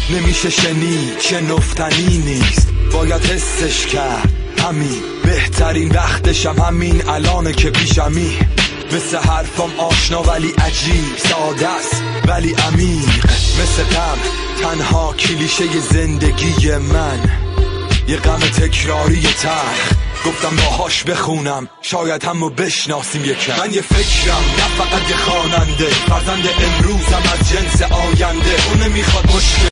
نمیشه شنید چه نفتنی نیست، باید حسش کرد همین بهترین وقتشم همین الانه که پیشمی. مثل حرفام آشنا ولی عجیب، ساده است ولی عمیق، مثل غم تنها کلیشه زندگی من، یه غم تکراری تلخ. گفتم باهاش بخونم شاید همو بشناسیم یکم. من یه فکرم نه فقط یه خواننده، فرزند امروزم از جنس آینده. اون نمیخواد مشکل